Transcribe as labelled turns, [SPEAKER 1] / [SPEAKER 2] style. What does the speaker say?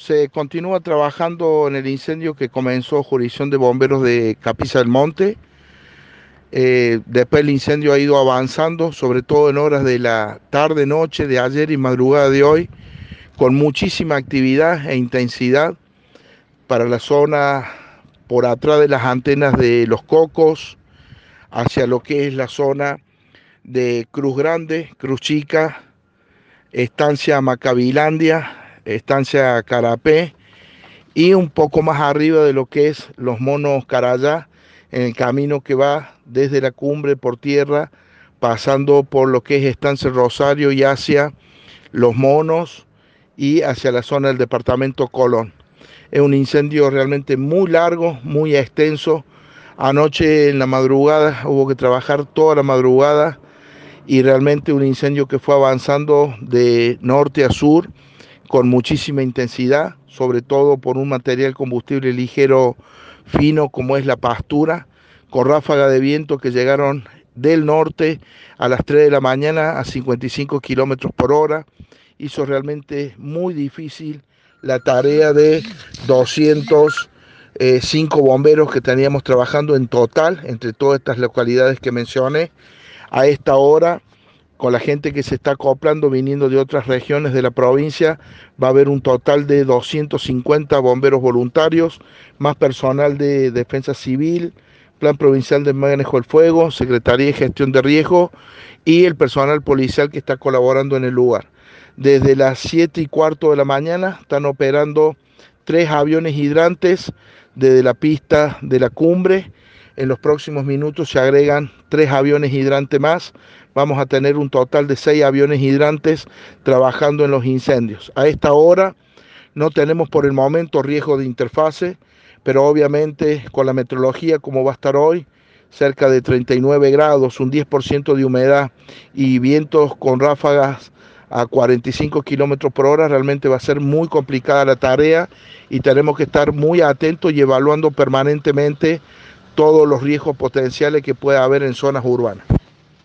[SPEAKER 1] se continúa trabajando en el incendio que comenzó jurisdicción de bomberos de Capiza del Monte. Después el incendio ha ido avanzando, sobre todo en horas de la tarde, noche de ayer y madrugada de hoy, con muchísima actividad e intensidad para la zona por atrás de las antenas de Los Cocos, hacia lo que es la zona de Cruz Grande, Cruz Chica, estancia Macabilandia, estancia Carapé y un poco más arriba de lo que es Los Monos Carayá, en el camino que va desde la cumbre por tierra, pasando por lo que es estancia Rosario y hacia Los Monos y hacia la zona del departamento Colón. Es un incendio realmente muy largo, muy extenso. Anoche en la madrugada hubo que trabajar toda la madrugada y realmente un incendio que fue avanzando de norte a sur con muchísima intensidad, sobre todo por un material combustible ligero fino como es la pastura, con ráfagas de viento que llegaron del norte a las 3 de la mañana a 55 kilómetros por hora. Hizo realmente muy difícil la tarea de 205 bomberos que teníamos trabajando en total entre todas estas localidades que mencioné. A esta hora, con la gente que se está acoplando viniendo de otras regiones de la provincia, va a haber un total de 250 bomberos voluntarios, más personal de defensa civil, Plan Provincial de Manejo del Fuego, Secretaría de Gestión de Riesgo y el personal policial que está colaborando en el lugar. Desde las 7:15 de la mañana están operando 3 aviones hidrantes desde la pista de la cumbre. En los próximos minutos se agregan 3 aviones hidrantes más. Vamos a tener un total de 6 aviones hidrantes trabajando en los incendios. A esta hora no tenemos por el momento riesgo de interfase, pero obviamente con la meteorología como va a estar hoy, cerca de 39 grados, un 10% de humedad y vientos con ráfagas a 45 kilómetros por hora, realmente va a ser muy complicada la tarea y tenemos que estar muy atentos y evaluando permanentemente todos los riesgos potenciales que pueda haber en zonas urbanas.